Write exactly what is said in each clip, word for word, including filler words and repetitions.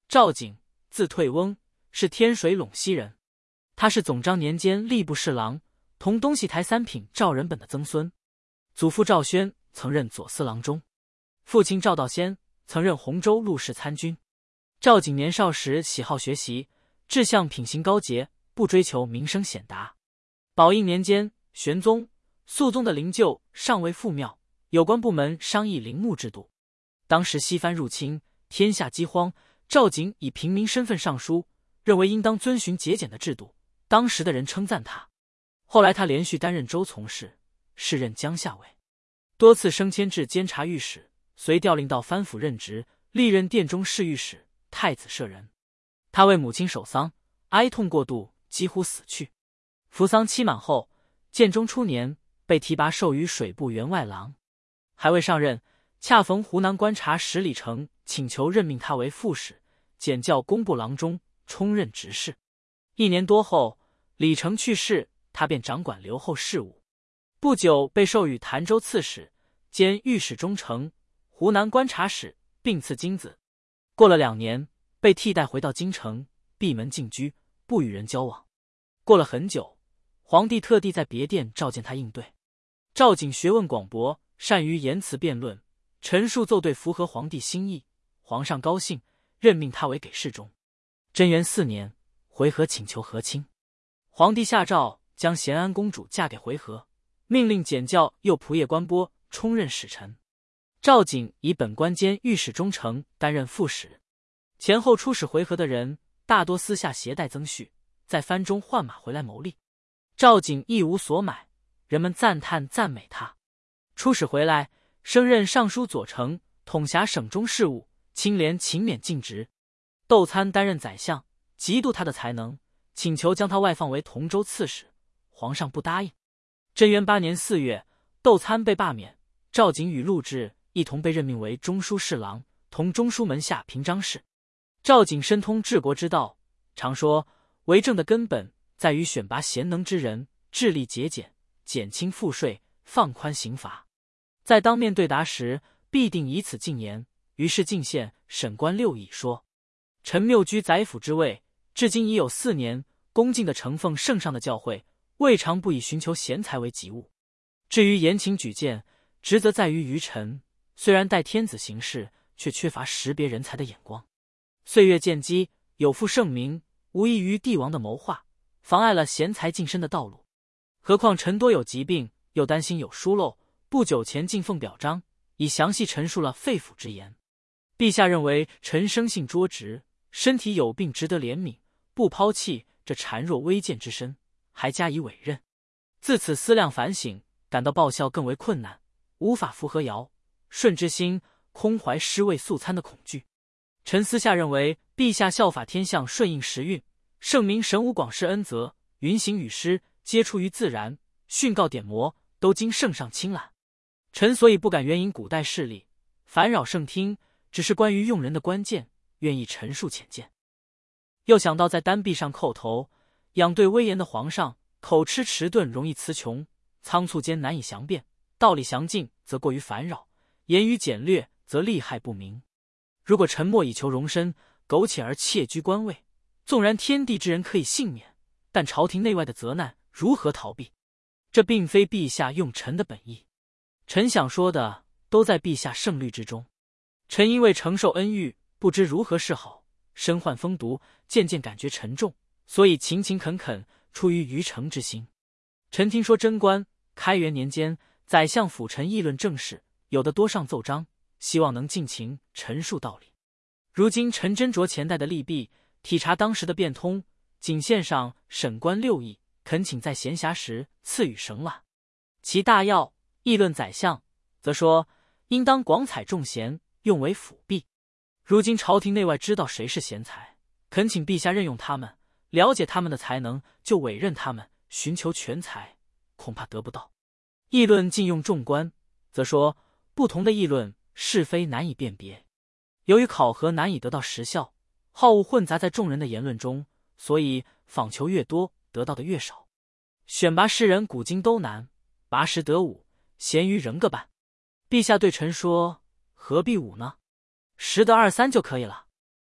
赵景，字退翁，是天水陇西人。他是总章年间吏部侍郎，同东戏台三品赵仁本的曾孙。祖父赵宣曾任左司郎中，父亲赵道先曾任洪州陆氏参军。赵景年少时喜好学习，志向品行高洁，不追求名声显达。宝应年间，玄宗、肃宗的灵柩尚未复庙，有关部门商议陵墓制度。当时西番入侵，天下饥荒，赵景以平民身份上书，认为应当遵循节俭的制度。当时的人称赞他。后来他连续担任州从事，是任江夏尉，多次升迁至监察御史，遂调令到藩府任职，历任殿中侍御史、太子舍人。他为母亲守丧，哀痛过度，几乎死去。服丧期满后，建中初年被提拔授予水部员外郎，还未上任，恰逢湖南观察使李成请求任命他为副使，检校工部郎中，充任执事。一年多后，李成去世，他便掌管留后事务。不久被授予潭州刺史，兼御史中丞、湖南观察使，并赐金子。过了两年，被替代回到京城，闭门静居，不与人交往。过了很久，皇帝特地在别殿召见他应对。赵景学问广博，善于言辞辩论，陈述奏对符合皇帝心意，皇上高兴，任命他为给事中。贞元四年，回纥请求和亲，皇帝下诏将咸安公主嫁给回纥，命令检校右仆射关波充任使臣。赵景以本官兼御史中丞担任副使。前后出使回纥的人大多私下携带增婿，在藩中换马回来牟利。赵景一无所买，人们赞叹赞美他。出使回来，升任尚书左丞，统辖省中事务，清廉勤勉尽职。窦参担任宰相，嫉妒他的才能，请求将他外放为同州刺史，皇上不答应。贞元八年四月，窦参被罢免，赵景与陆贽一同被任命为中书侍郎，同中书门下平章事。赵景深通治国之道，常说为政的根本在于选拔贤能之人，致力节俭，减轻赋税，放宽刑罚。在当面对答时，必定以此进言。于是进献审官六议说：臣谬居宰辅之位，至今已有四年，恭敬的承奉圣上的教诲，未尝不以寻求贤才为己务。至于言情举荐，职责在于于臣，虽然代天子行事，却缺乏识别人才的眼光。岁月渐积，有负盛名，无异于帝王的谋划，妨碍了贤才晋升的道路。何况臣多有疾病，又担心有疏漏，不久前进奉表彰，已详细陈述了肺腑之言。陛下认为臣生性拙直，身体有病值得怜悯，不抛弃这孱弱微贱之身，还加以委任。自此思量反省，感到报效更为困难，无法符合尧舜之心，空怀师位素餐的恐惧。臣私下认为，陛下效法天象，顺应时运，圣明神武广施恩泽，云行雨施，皆出于自然，训告典谟，都经圣上亲览。臣所以不敢援引古代事例，烦扰圣听，只是关于用人的关键，愿意陈述浅见。又想到在单臂上叩头，仰对威严的皇上，口吃迟钝容易词穷，仓促间难以详辩，道理详尽则过于烦扰，言语简略则利害不明。如果沉默以求容身，苟且而窃居官位，纵然天地之人可以幸免，但朝廷内外的责难如何逃避？这并非陛下用臣的本意。臣想说的都在陛下圣律之中。臣因为承受恩遇，不知如何是好，身患风毒，渐渐感觉沉重，所以勤勤恳恳，出于于诚之心。臣听说贞观开元年间，宰相辅臣议论政事，有的多上奏章，希望能尽情陈述道理。如今臣斟酌前代的利弊，体察当时的变通，仅献上审官六议，恳请在闲暇时赐予省览。其大要议论宰相，则说应当广采众贤，用为辅弼。如今朝廷内外知道谁是贤才，恳请陛下任用他们，了解他们的才能，就委任他们，寻求全才，恐怕得不到。议论禁用众官，则说不同的议论是非难以辨别，由于考核难以得到实效，好恶混杂在众人的言论中，所以访求越多，得到的越少。选拔士人古今都难，拔十得五，咸鱼仍个半。陛下对臣说，何必五呢？十得二三就可以了。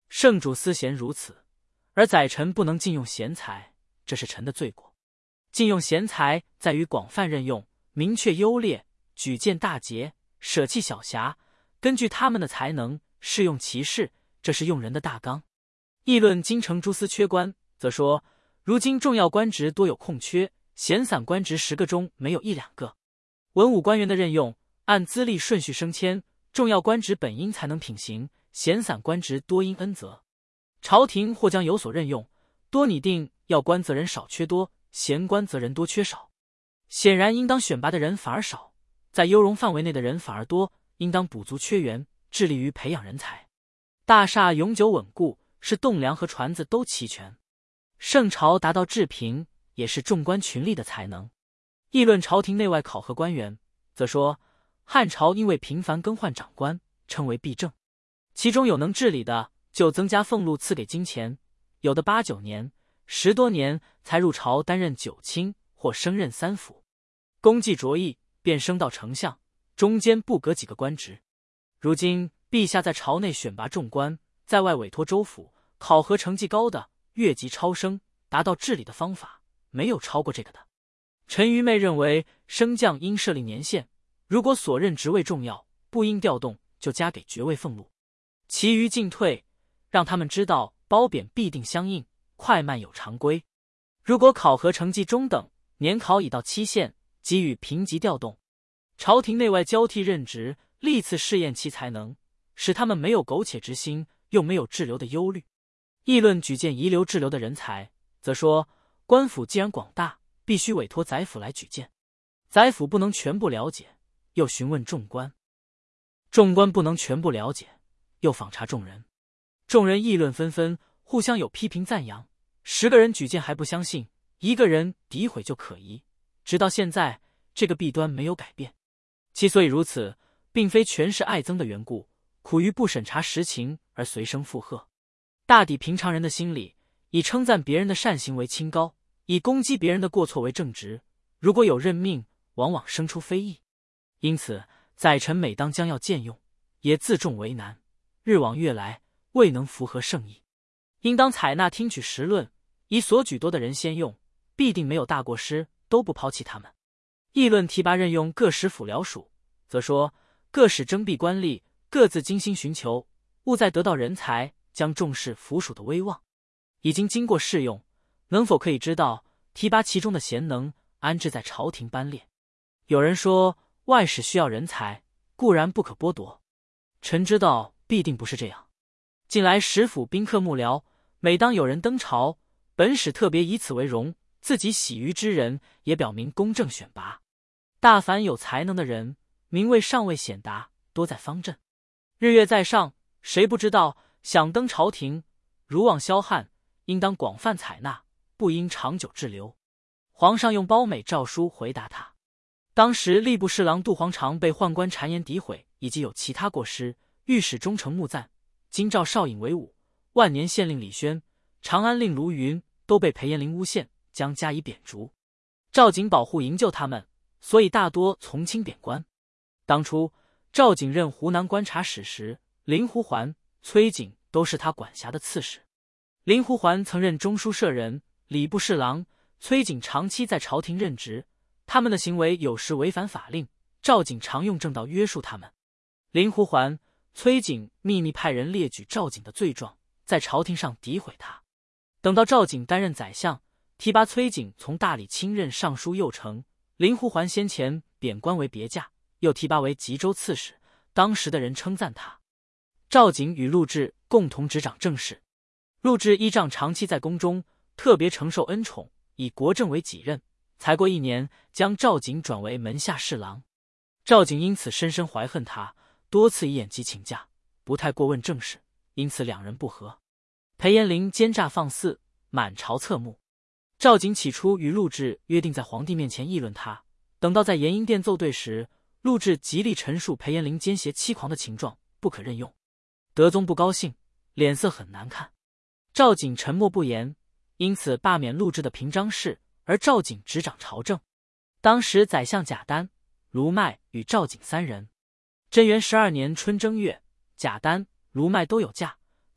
圣主思贤如此，而宰臣不能禁用贤才，这是臣的罪过。禁用贤才在于广泛任用，明确优劣，举荐大节，舍弃小瑕，根据他们的才能适用其事，这是用人的大纲。议论京城诸司缺官，则说如今重要官职多有空缺，闲散官职十个中没有一两个。文武官员的任用按资历顺序升迁，重要官职本应才能品行，闲散官职多因恩泽。朝廷或将有所任用，多拟定要官则人少缺多，闲官则人多缺少。显然应当选拔的人反而少，在优容范围内的人反而多，应当补足缺员，致力于培养人才。大厦永久稳固，是栋梁和船子都齐全。圣朝达到治平，也是众官群力的才能。议论朝廷内外考核官员，则说汉朝因为频繁更换长官，称为弊政，其中有能治理的，就增加俸禄赐给金钱，有的八九年、十多年才入朝担任九卿或升任三府，功绩卓异，便升到丞相，中间不隔几个官职。如今陛下在朝内选拔众官，在外委托州府，考核成绩高的越级超升，达到治理的方法，没有超过这个的。陈愚昧认为升降应设立年限，如果所任职位重要，不应调动，就加给爵位俸禄，其余进退，让他们知道褒贬必定相应，快慢有常规。如果考核成绩中等，年考已到期限，给予评级调动。朝廷内外交替任职，历次试验其才能，使他们没有苟且之心，又没有滞留的忧虑。议论举荐遗留滞留的人才，则说官府既然广大，必须委托宰府来举荐。宰府不能全部了解，又询问众官；众官不能全部了解，又访查众人。众人议论纷纷，互相有批评赞扬。十个人举荐还不相信，一个人诋毁就可疑。直到现在，这个弊端没有改变。其所以如此，并非全是爱憎的缘故，苦于不审查实情而随声附和。大抵平常人的心理，以称赞别人的善行为清高，以攻击别人的过错为正直。如果有任命，往往生出非议。因此宰臣每当将要荐用，也自重为难，日往月来，未能符合圣意。应当采纳听取实论，以所举多的人先用，必定没有大过失，都不抛弃他们。议论提拔任用各使府僚属，则说各使征辟官吏，各自精心寻求，务在得到人才，将重视府属的威望。已经经过试用，能否可以知道提拔其中的贤能，安置在朝廷班列？有人说外使需要人才，固然不可剥夺，臣知道必定不是这样。近来使府宾客幕僚，每当有人登朝，本使特别以此为荣，自己喜于之人，也表明公正选拔。大凡有才能的人，名位尚未显达，多在方阵。日月在上，谁不知道想登朝廷，如望霄汉，应当广泛采纳，不应长久滞留。皇上用褒美诏书回答他。当时吏部侍郎杜黄常被宦官谗言诋毁，以及有其他过失，御史中丞穆赞、京兆少尹韦武、万年县令李宣、长安令卢云都被裴延龄诬陷，将加以贬逐。赵景保护营救他们，所以大多从轻贬官。当初赵景任湖南观察使时，林胡环、崔景都是他管辖的刺史。林胡环曾任中书舍人、礼部侍郎，崔景长期在朝廷任职，他们的行为有时违反法令，赵景常用正道约束他们。林胡环、崔景秘密派人列举赵景的罪状，在朝廷上诋毁他。等到赵景担任宰相，提拔崔景从大理亲任尚书右丞。林胡环先前贬官为别驾，又提拔为吉州刺史，当时的人称赞他。赵景与陆贽共同执掌政事，陆贽依仗长期在宫中，特别承受恩宠，以国政为己任。才过一年，将赵景转为门下侍郎。赵景因此深深怀恨他，多次以眼疾请假，不太过问政事，因此两人不和。裴延龄奸诈放肆，满朝侧目。赵景起初与陆贽约定在皇帝面前议论他，等到在延英殿奏对时，陆贽极力陈述裴延龄奸邪欺狂的情状，不可任用。德宗不高兴，脸色很难看。赵景沉默不言，因此罢免陆贽的平章事，而赵景执掌朝政。当时宰相贾丹、卢迈与赵景三人。贞元十二年春正月，贾丹、卢迈都有假，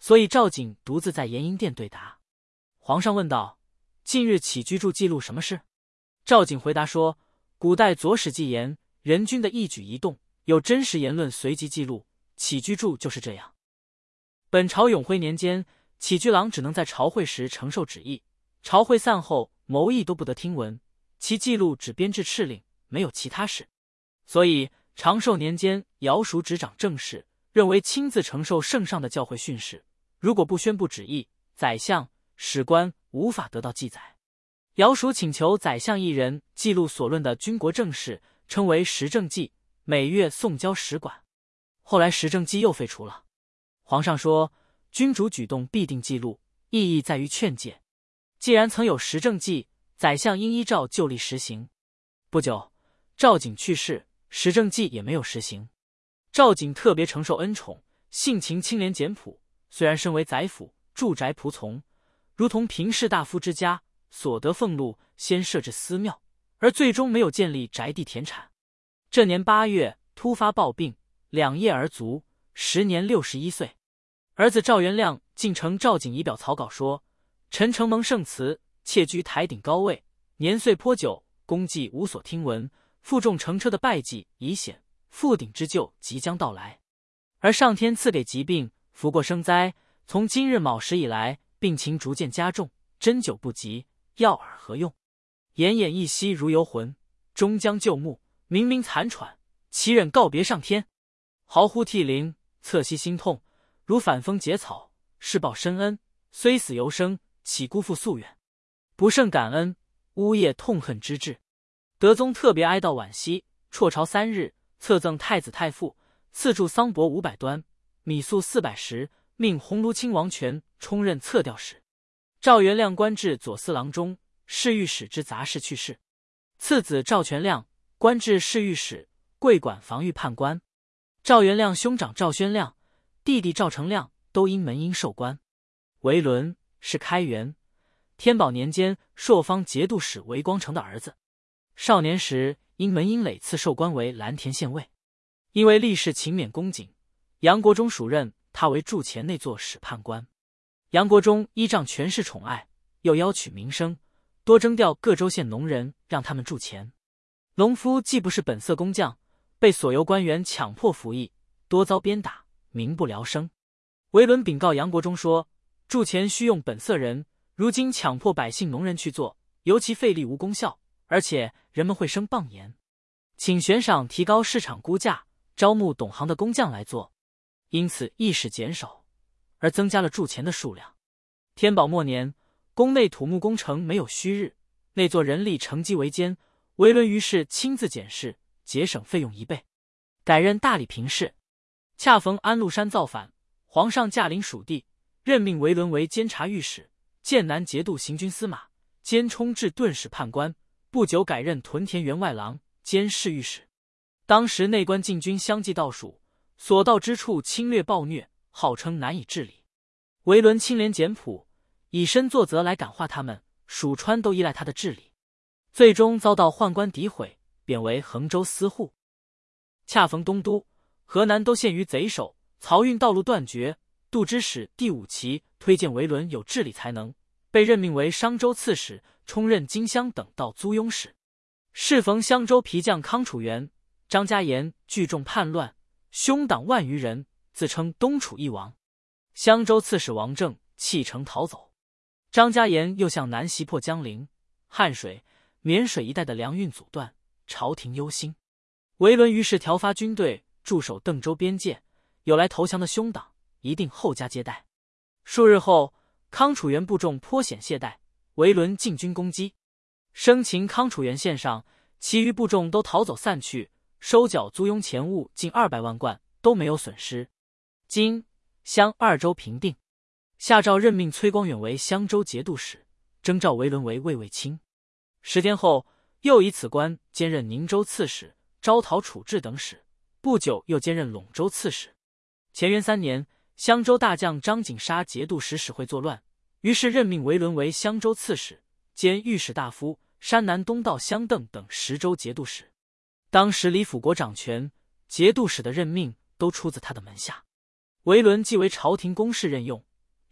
所以赵景独自在延英殿对答。皇上问道：近日起居注记录什么事？赵景回答说：古代左史记言，人君的一举一动有真实言论随即记录，起居注就是这样。本朝永徽年间，起居郎只能在朝会时承受旨意，朝会散后谋议都不得听闻，其记录只编制敕令，没有其他事。所以长寿年间，姚叔执掌政事，认为亲自承受圣上的教诲训示，如果不宣布旨意，宰相、史官无法得到记载。姚叔请求宰相一人记录所论的军国政事，称为时政记，每月送交史馆。后来时政记又废除了。皇上说，君主举动必定记录，意义在于劝诫。既然曾有时政记，宰相应依照旧例实行。不久，赵景去世，时政记也没有实行。赵景特别承受恩宠，性情清廉简朴，虽然身为宰辅，住宅仆从，如同平士大夫之家，所得俸禄先设置私庙，而最终没有建立宅地田产。这年八月突发暴病，两夜而卒，时年六十一岁。儿子赵元亮竟呈赵景仪表草稿说：臣承蒙圣慈，妾居台顶高位，年岁颇久，功绩无所听闻，负重乘车的败绩已显，覆顶之咎即将到来。而上天赐给疾病，福过生灾，从今日卯时以来，病情逐渐加重，针灸不及，药饵何用？奄奄一息如游魂，终将就木，明明残喘，岂忍告别上天？嚎呼涕零，侧息心痛，如反风结草，是报深恩，虽死犹生，岂辜负夙愿？不胜感恩，呜咽痛恨之至。德宗特别哀悼惋惜，辍朝三日，册赠太子太傅，赐铸桑帛五百端，米粟四百石，命鸿胪亲王权充任册吊使。赵元亮官至左司郎中、侍御史之杂事去世。次子赵全亮官至侍御史，桂管防御判官。赵元亮兄长赵宣亮、弟弟赵成亮都因门荫授官。韦伦是开元、天宝年间朔方节度使韦光成的儿子。少年时因门荫累次授官为蓝田县尉。因为历事勤勉恭谨，杨国忠署任他为驻前内作史判官。杨国忠依仗权势宠爱，又邀取名声，多征调各州县农人，让他们驻前。农夫既不是本色工匠，被所由官员强迫服役，多遭鞭打，民不聊生。韦伦禀告杨国忠说，驻前需用本色人，如今强迫百姓农人去做，尤其费力无功效，而且人们会生谤言，请悬赏提高市场估价，招募懂行的工匠来做。因此役使减少，而增加了驻前的数量。天宝末年，宫内土木工程没有虚日，内作人力乘机为艰，韦伦于是亲自检视，节省费用一倍，改任大理评事。恰逢安禄山造反，皇上驾临蜀地，任命韦伦为监察御史、剑南节度行军司马、兼充制顿使判官，不久改任屯田员外郎、兼侍御史。当时内官禁军相继到蜀，所到之处侵略暴虐，号称难以治理。韦伦清廉简朴，以身作则来感化他们，蜀川都依赖他的治理。最终遭到宦官诋毁，贬为衡州司户。恰逢东都、河南都陷于贼手，漕运道路断绝，度支使第五旗推荐韦伦有治理才能，被任命为商州刺史，充任荆襄等道租庸使。适逢襄州皮将康楚元、张家言聚众叛乱，凶党万余人，自称东楚一王。襄州刺史王正弃城逃走。张家言又向南袭破江陵、汉水、沔水一带的粮运阻断，朝廷忧心。韦伦于是调发军队驻守邓州边界，有来投降的凶党，一定厚加接待。数日后，康楚元部众颇显懈怠，韦伦进军攻击，生擒康楚元县上，其余部众都逃走散去，收缴租庸钱物近二百万贯，都没有损失。今襄二州平定，下诏任命崔光远为襄州节度使，征召韦伦为卫尉卿。十天后，又以此官兼任宁州刺史、招讨处置等使，不久又兼任陇州刺史。乾元三年，襄州大将张景杀节度使史会作乱，于是任命韦伦为襄州刺史，兼御史大夫、山南东道襄邓等十州节度使。当时李辅国掌权，节度使的任命都出自他的门下。韦伦既为朝廷公事任用，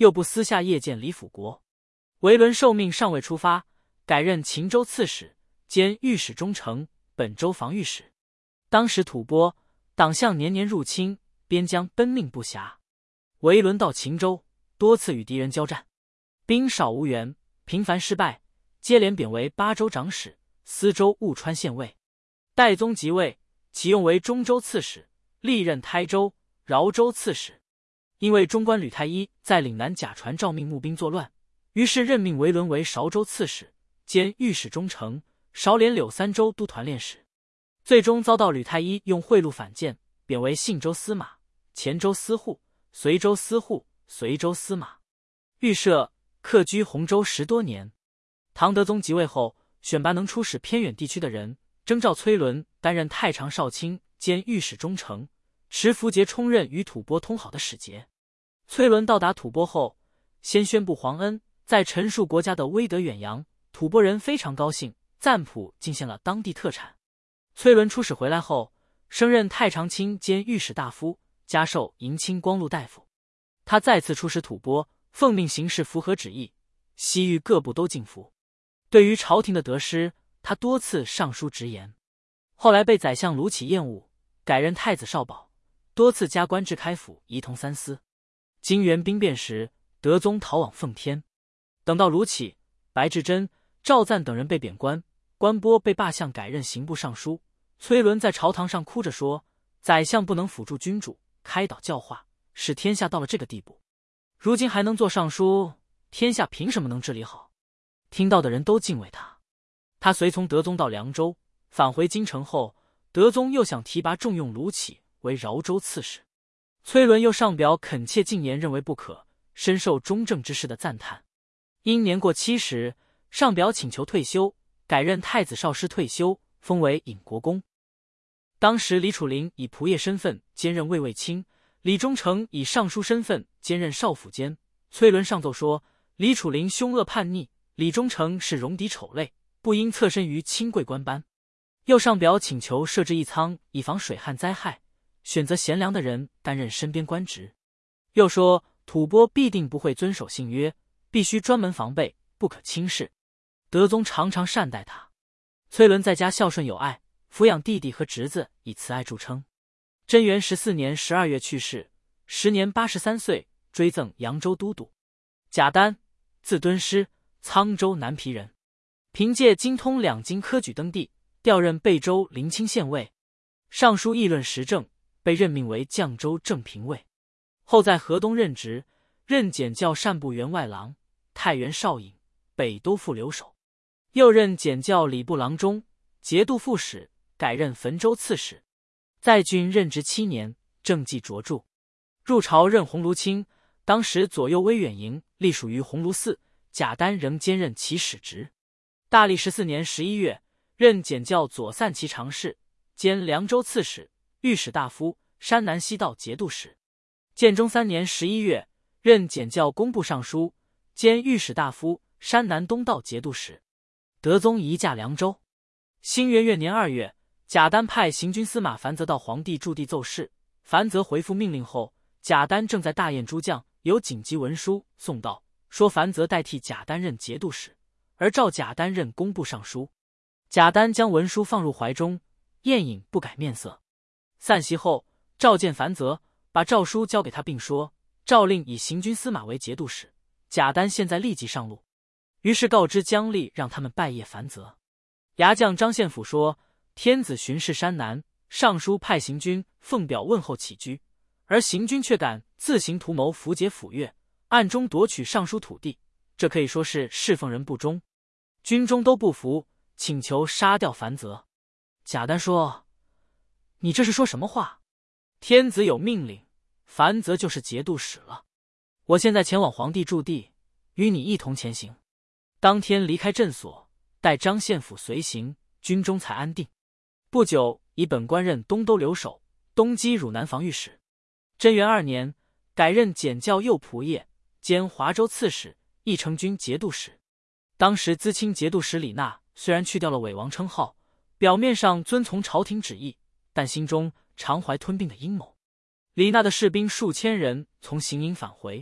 又不私下谒见李辅国。维伦受命尚未出发，改任秦州刺史兼御史中丞、本州防御使。当时吐蕃党项年年入侵，边疆奔命不暇。维伦到秦州，多次与敌人交战，兵少无援，频繁失败，接连贬为巴州长史、司州务川县尉。代宗即位，启用为中州刺史，历任台州、饶州刺史。因为中官吕太一在岭南假传诏命募兵作乱，于是任命维伦为韶州刺史兼御史中丞、韶连柳三州都团练使。最终遭到吕太一用贿赂反间，贬为信州司马、黔州司户、随州司户、随州司马。预设客居洪州十多年。唐德宗即位后，选拔能出使偏远地区的人，征召崔伦担任太常少卿兼御史中丞，持符节充任与吐蕃通好的使节。崔伦到达吐蕃后，先宣布皇恩，在陈述国家的威德远扬，吐蕃人非常高兴，赞普进献了当地特产。崔伦出使回来后，升任太常卿兼御史大夫，加授迎亲光禄大夫。他再次出使吐蕃，奉命行事符合旨意，西域各部都敬服。对于朝廷的得失，他多次上书直言。后来被宰相卢杞厌恶，改任太子少保，多次加官至开府仪同三司。金元兵变时，德宗逃往奉天。等到卢杞、白志贞、赵赞等人被贬官，关波被罢相，改任刑部尚书。崔伦在朝堂上哭着说：“宰相不能辅助君主，开导教化，使天下到了这个地步。如今还能做尚书，天下凭什么能治理好？”听到的人都敬畏他。他随从德宗到凉州，返回京城后，德宗又想提拔重用卢杞为饶州刺史。崔伦又上表恳切进言，认为不可，深受忠正之士的赞叹。因年过七十，上表请求退休，改任太子少师退休，封为隐国公。当时李楚林以仆射身份兼任卫尉卿，李忠诚以尚书身份兼任少府监。崔伦上奏说，李楚林凶恶叛逆，李忠诚是戎狄丑类，不应侧身于亲贵官班。又上表请求设置一仓，以防水旱灾害，选择贤良的人担任身边官职。又说吐蕃必定不会遵守信约，必须专门防备，不可轻视。德宗常常善待他。崔伦在家孝顺有爱，抚养弟弟和侄子，以慈爱著称。贞元十四年十二月去世，时年八十三岁，追赠扬州都督。贾丹，字敦师，沧州南皮人，凭借精通两京科举登第，调任贝州临清县尉，上书议论时政，被任命为绛州正平尉。后在河东任职，任检校善部员外郎、太原少尹、北都副留守，又任检校礼部郎中、节度副使，改任汾州刺史。在郡任职七年，政绩卓著。入朝任鸿胪卿，当时左右威远营隶属于鸿胪寺，贾丹仍兼任其使职。大历十四年十一月，任检校左散骑常侍，兼凉州刺史、御史大夫、山南西道节度使。建中三年十一月，任检校工部尚书，兼御史大夫、山南东道节度使。德宗移驾凉州。辛元月年二月，贾丹派行军司马樊泽到皇帝驻地奏事。樊泽回复命令后，贾丹正在大宴诸将，有紧急文书送到，说樊泽代替贾丹任节度使，而召贾丹任工部尚书。贾丹将文书放入怀中，宴饮不改面色。散席后，召见樊泽，把诏书交给他，并说诏令以行军司马为节度使，贾丹现在立即上路。于是告知姜立，让他们拜谒樊泽。牙将张献甫说，天子巡视山南，尚书派行军奉表问候起居，而行军却敢自行图谋符节府钺，暗中夺取尚书土地，这可以说是侍奉人不忠。军中都不服，请求杀掉樊泽。贾丹说，你这是说什么话？天子有命令，樊泽就是节度使了。我现在前往皇帝驻地，与你一同前行。当天离开镇所，待张献甫随行，军中才安定。不久，以本官任东都留守、东击汝南防御使。贞元二年，改任检校右仆射，兼华州刺史、义成军节度使。当时资清节度使李纳虽然去掉了伪王称号，表面上遵从朝廷旨意，但心中常怀吞并的阴谋。李纳的士兵数千人从行营返回，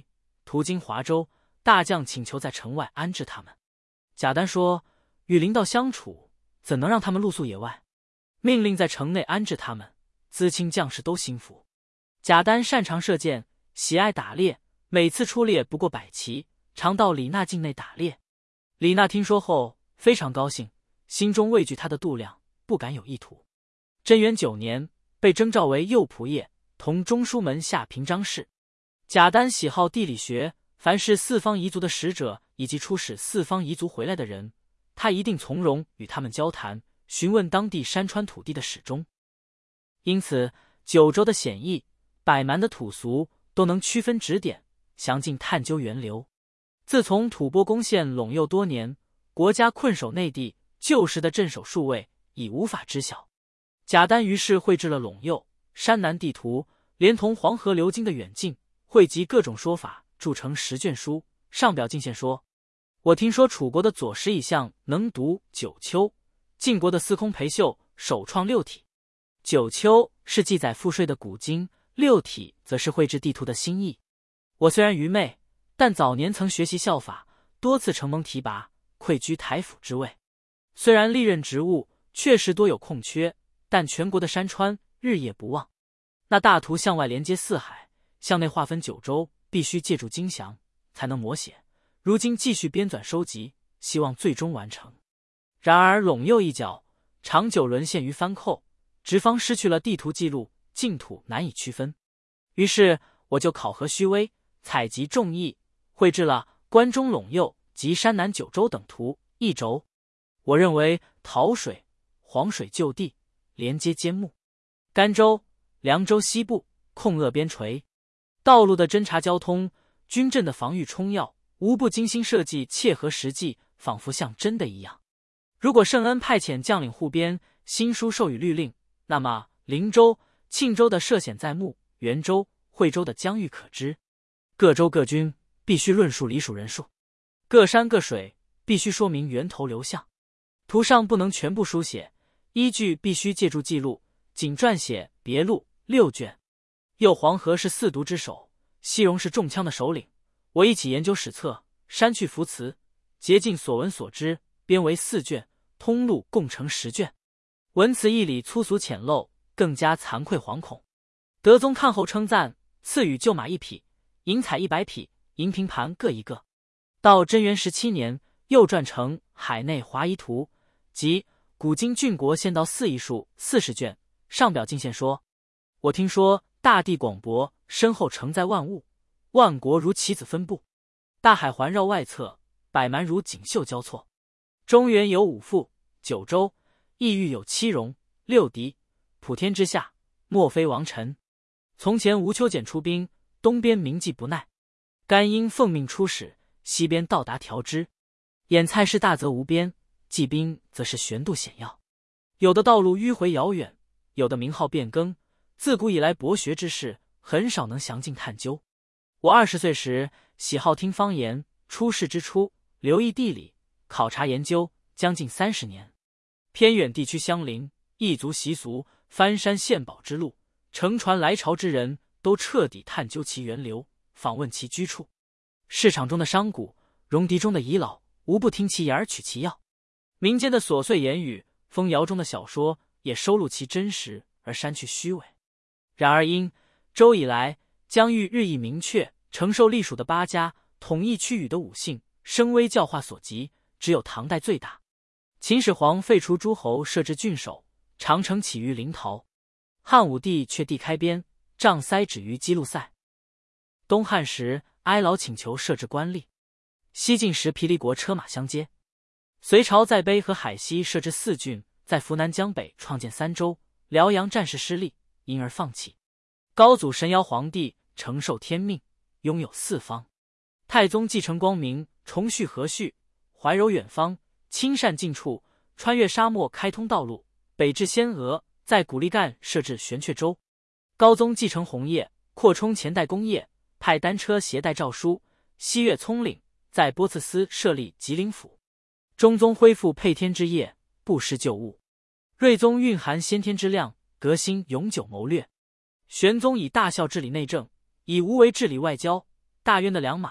途经华州，大将请求在城外安置他们。贾丹说：“与林道相处，怎能让他们露宿野外？命令在城内安置他们，资清将士都心服。”贾丹擅长射箭，喜爱打猎，每次出猎不过百骑，常到李纳境内打猎。李纳听说后非常高兴，心中畏惧他的度量，不敢有意图。贞元九年，被征召为右仆射，同中书门下平章事。贾丹喜好地理学，凡是四方彝族的使者以及出使四方彝族回来的人，他一定从容与他们交谈，询问当地山川土地的始终。因此九州的险易，百蛮的土俗，都能区分指点，详尽探究源流。自从吐蕃攻陷陇右多年，国家困守内地，旧时的镇守数位已无法知晓。贾丹于是绘制了陇右、山南地图，连同黄河流经的远近，汇集各种说法，著成十卷书，上表进献说：“我听说楚国的左拾以相能读九丘，晋国的司空裴秀首创六体。九丘是记载赋税的古经，六体则是绘制地图的新意。我虽然愚昧，但早年曾学习效法，多次承蒙提拔，愧居台府之位。虽然历任职务，确实多有空缺，但全国的山川日夜不忘。那大图向外连接四海，向内划分九州，必须借助精详，才能摹写。如今继续编纂收集，希望最终完成。然而陇右一角长久沦陷于藩寇，直方失去了地图记录，净土难以区分。于是我就考核虚微，采集众议，绘制了关中陇右及山南九州等图一轴。我认为桃水、黄水就地，连接坚木；甘州、凉州西部控扼边陲，道路的侦察交通，军阵的防御冲要，无不精心设计，切合实际，仿佛像真的一样。如果圣恩派遣将领护边，新书授予律令，那么灵州、庆州的涉险在目，元州、惠州的疆域可知。各州各军必须论述里属人数，各山各水必须说明源头流向。图上不能全部书写，依据必须借助记录，仅撰写别录六卷。右黄河是四渎之首，西戎是中枪的首领。我一起研究史册，删去浮词，竭尽所闻所知，编为四卷，通录共成十卷。文辞义理粗俗浅陋，更加惭愧惶恐。德宗看后称赞，赐予旧马一匹，银彩一百匹，银平盘各一个。到贞元十七年，又撰成《海内华夷图》，即古今郡国县道四艺术四十卷，上表进献说：我听说大地广博，身后承载万物，万国如棋子分布，大海环绕外侧，百蛮如锦绣交错。中原有五腹，九州，异域有七戎，六狄，普天之下，莫非王臣。从前吴秋俭出兵，东边民计不耐，甘因奉命出使，西边到达调支。眼菜是大则无边，骑兵则是悬度险要。有的道路迂回遥远，有的名号变更。自古以来博学之士，很少能详尽探究。我二十岁时，喜好听方言，出世之初，留意地理，考察研究，将近三十年。偏远地区相邻，异族习俗，翻山献宝之路，乘船来朝之人，都彻底探究其源流，访问其居处。市场中的商贾，戎狄中的遗老，无不听其言而取其要。民间的琐碎言语，风谣中的小说，也收录其真实而删去虚伪。然而因周以来疆域日益明确，承受隶属的八家，统一区域的五姓，声威教化所及，只有唐代最大。秦始皇废除诸侯，设置郡守，长城起于临洮；汉武帝却地开边，杖塞止于基路塞；东汉时哀牢请求设置官吏；西晋时毗离国车马相接；隋朝在卑和海西设置四郡，在福南江北创建三州。辽阳战事失利，因而放弃。高祖神尧皇帝承受天命，拥有四方。太宗继承光明，重续和煦，怀柔远方，亲善近处，穿越沙漠开通道路，北至仙娥，在古力干设置玄阙州。高宗继承红叶，扩充前代工业，派单车携带诏书，西越葱岭，在波茨斯设立吉林府。中宗恢复配天之业，不失旧物。睿宗蕴含先天之量，革新永久谋略。玄宗以大孝治理内政，以无为治理外交。大渊的良马，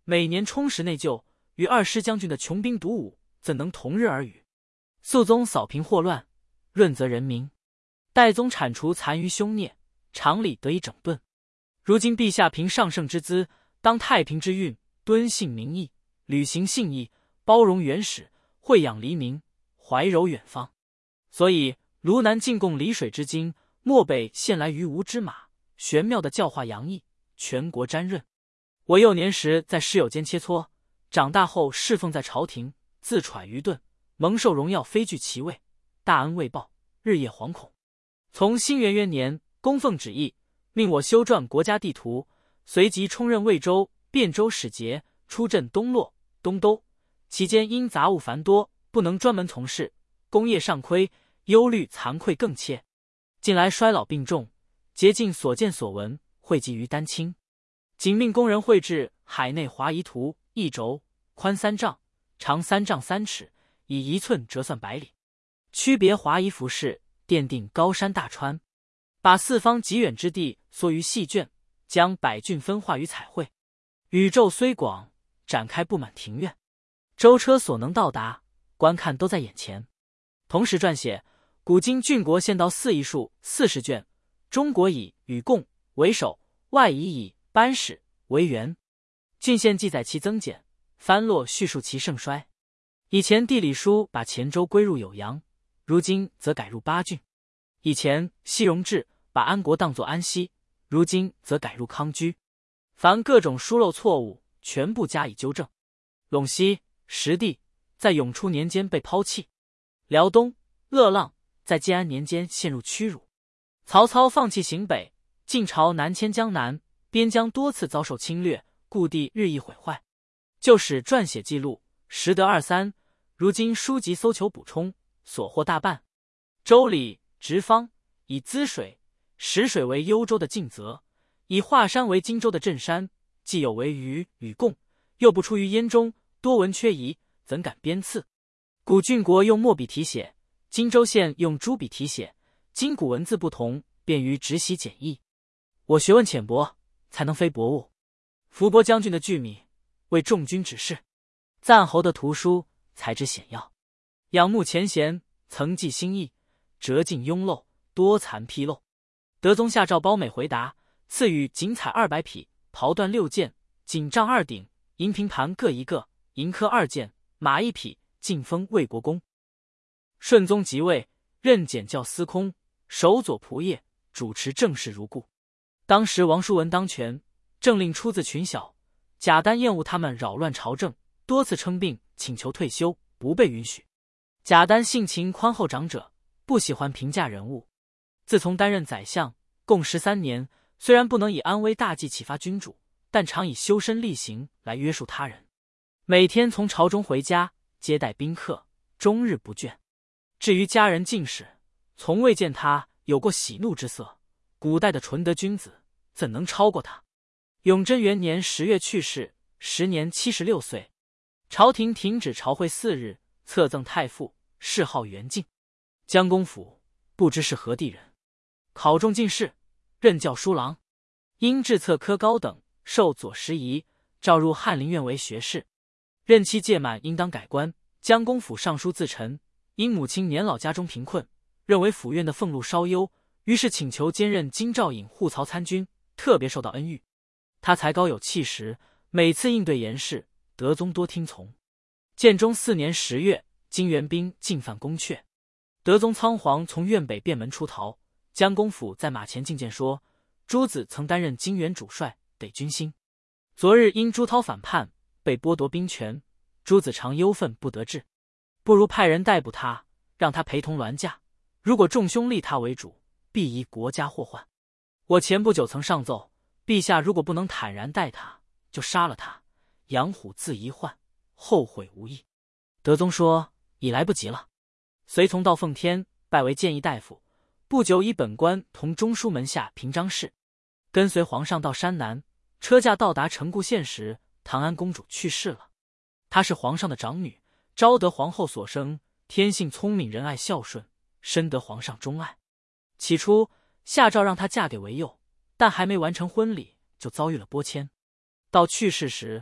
每年充实内疚，与二师将军的穷兵黩武怎能同日而语？肃宗扫平祸乱，润泽人民；代宗铲除残余凶孽，常理得以整顿。如今陛下凭上圣之资，当太平之运，敦信民意，履行信义，包容原始，惠养黎民，怀柔远方。所以卢南进贡丽水之精，漠北献来于吴之马，玄妙的教化洋溢，全国沾润。我幼年时在师友间切磋，长大后侍奉在朝廷，自揣愚钝，蒙受荣耀非据其位，大恩未报，日夜惶恐。从兴元元年，供奉旨意，命我修撰国家地图，随即充任魏州、汴州使节，出镇东洛、东都。期间因杂务繁多，不能专门从事，功业上亏，忧虑惭愧更切。近来衰老病重，竭尽所见所闻，汇集于丹青。仅命工人绘制海内华夷图，一轴，宽三丈，长三丈三尺，以一寸折算百里，区别华夷服饰，奠定高山大川，把四方极远之地缩于细卷，将百郡分化于彩绘。宇宙虽广，展开布满庭院，舟车所能到达，观看都在眼前。同时撰写古今郡国县道四艺术四十卷，中国以禹贡为首，外夷以班史为源。郡县记载其增减，番落叙述其盛衰。以前地理书把黔州归入酉阳，如今则改入八郡。以前西戎志把安国当作安西，如今则改入康居。凡各种疏漏错误，全部加以纠正。陇西、实地在永初年间被抛弃，辽东、鄂浪在建安年间陷入屈辱。曹操放弃行北，晋朝南迁江南，边疆多次遭受侵略，故地日益毁坏。就使撰写记录，时得二三，如今书籍搜求补充，所获大半。周礼、直方以滋水、石水为幽州的晋泽，以华山为荆州的镇山，既有为于禹贡，又不出于燕中，多文缺遗，怎敢编次？古郡国用墨笔题写，荆州县用朱笔题写，今古文字不同，便于直习简易。我学问浅薄，才能非博物。伏波将军的巨米，为众军指示；赞侯的图书，才知显要。仰慕前贤，曾记心意，折尽庸漏，多残纰漏。德宗下诏褒美回答，赐予锦彩二百匹，袍缎六件，锦帐二顶，银平盘各一个，银科二件，马一匹，晋封魏国公。顺宗即位，任检校司空，守左仆射，主持政事如故。当时王叔文当权，政令出自群小，贾丹厌恶他们扰乱朝政，多次称病请求退休，不被允许。贾丹性情宽厚长者，不喜欢评价人物。自从担任宰相，共十三年，虽然不能以安危大计启发君主，但常以修身厉行来约束他人。每天从朝中回家，接待宾客，终日不倦。至于家人近士，从未见他有过喜怒之色。古代的纯德君子怎能超过他？永贞元年十月去世，时年七十六岁。朝廷停止朝会四日，册赠太傅，谥号元敬。江公府不知是何地人，考中进士，任教书郎，因制策科高等，受左拾遗，召入翰林院为学士。任期届满，应当改官。江公府上书自陈，因母亲年老，家中贫困，认为府院的俸禄稍优，于是请求兼任京兆尹护曹参军，特别受到恩遇。他才高有气实，每次应对严事，德宗多听从。建中四年十月，金元兵进犯宫阙，德宗仓皇从院北便门出逃。江公府在马前进谏说，诸子曾担任金元主帅，得军心。昨日因朱涛反叛，被剥夺兵权，诸子常忧愤不得志，不如派人逮捕他，让他陪同銮驾。如果众兄立他为主，必疑国家祸患。我前不久曾上奏，陛下如果不能坦然待他，就杀了他，养虎自遗患，后悔无益。德宗说已来不及了，随从到奉天，拜为谏议大夫。不久以本官同中书门下平章事，跟随皇上到山南。车驾到达成固县时，唐安公主去世了。她是皇上的长女，昭德皇后所生，天性聪明仁爱孝顺，深得皇上钟爱。起初下诏让她嫁给韦佑，但还没完成婚礼，就遭遇了拨迁。到去世时，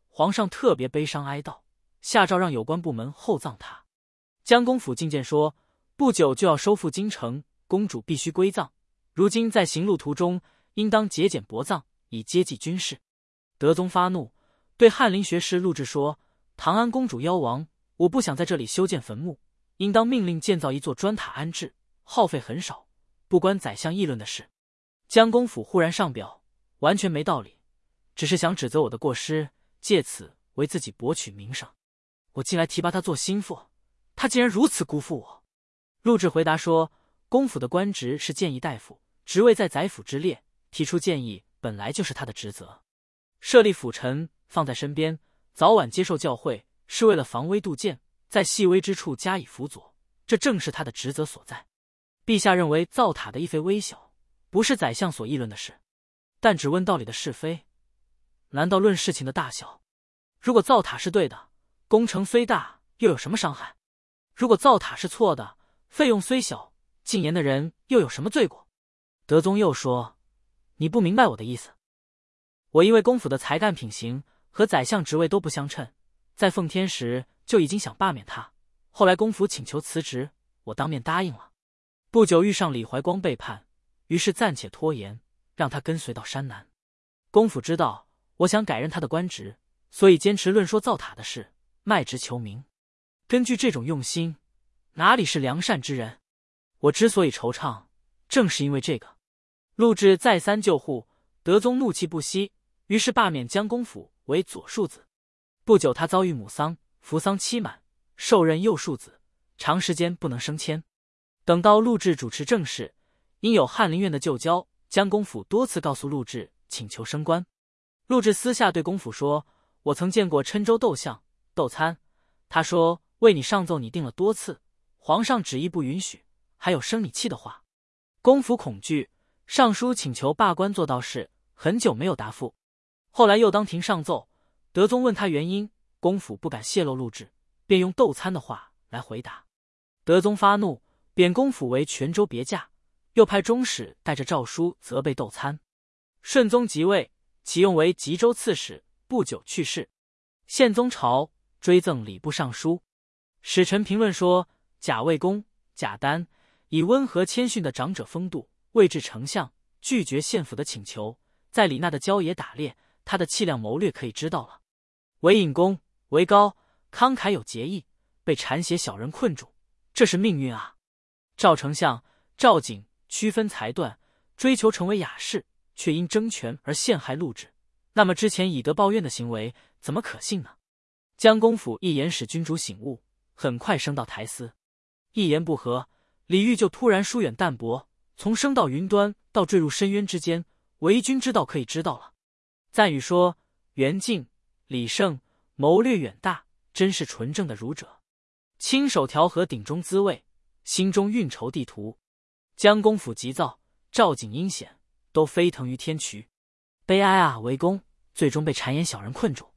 皇上特别悲伤哀悼，下诏让有关部门厚葬他。江公府进谏说，不久就要收复京城，公主必须归葬，如今在行路途中，应当节俭薄葬，以接济军事。德宗发怒，对翰林学士陆贽说，唐安公主夭亡，我不想在这里修建坟墓，应当命令建造一座砖塔安置，耗费很少，不关宰相议论的事。江公府忽然上表，完全没道理，只是想指责我的过失，借此为自己博取名声。我近来提拔他做心腹，他竟然如此辜负我。陆贽回答说，公府的官职是谏议大夫，职位在宰辅之列，提出建议本来就是他的职责。设立辅臣放在身边，早晚接受教诲，是为了防微杜渐，在细微之处加以辅佐，这正是他的职责所在。陛下认为造塔的亦非微小，不是宰相所议论的事，但只问道理的是非，难道论事情的大小？如果造塔是对的，工程虽大，又有什么伤害？如果造塔是错的，费用虽小，进言的人又有什么罪过？德宗又说，你不明白我的意思。我因为公府的才干品行和宰相职位都不相称，在奉天时就已经想罢免他，后来公府请求辞职，我当面答应了。不久遇上李怀光背叛，于是暂且拖延，让他跟随到山南。公府知道我想改任他的官职，所以坚持论说造塔的事，卖职求名。根据这种用心，哪里是良善之人？我之所以惆怅，正是因为这个。陆贽再三救护，德宗怒气不息，于是罢免江公府为左庶子。不久他遭遇母丧，服丧期满，受任右庶子，长时间不能升迁。等到陆贽主持政事，因有翰林院的旧交，江公府多次告诉陆贽请求升官。陆贽私下对公府说，我曾见过郴州窦相窦参，他说为你上奏拟定了多次，皇上旨意不允许，还有生你气的话。公府恐惧，上书请求罢官做道士，很久没有答复。后来又当庭上奏，德宗问他原因，公府不敢泄露陆贽，便用窦参的话来回答。德宗发怒，贬公府为泉州别驾，又派中使带着诏书责备窦参。顺宗即位，启用为吉州刺史，不久去世。宪宗朝，追赠礼部尚书。使臣评论说，贾魏公、贾丹以温和谦逊的长者风度，位至丞相，拒绝献府的请求，在李娜的郊野打猎，他的气量谋略可以知道了。韦隐公、韦高慷慨有节义，被缠挟小人困住，这是命运啊！赵丞相、赵景区分才断，追求成为雅士，却因争权而陷害陆贽，那么之前以德报怨的行为怎么可信呢？江公府一言使君主醒悟，很快升到台司。一言不合，李煜就突然疏远淡泊，从升到云端到坠入深渊之间，为君之道可以知道了。赞语说，袁敬、李胜谋略远大，真是纯正的儒者。亲手调和鼎中滋味，心中运筹地图。江公府急躁，赵景阴险，都飞腾于天衢。悲哀啊，韦公最终被谗言小人困住。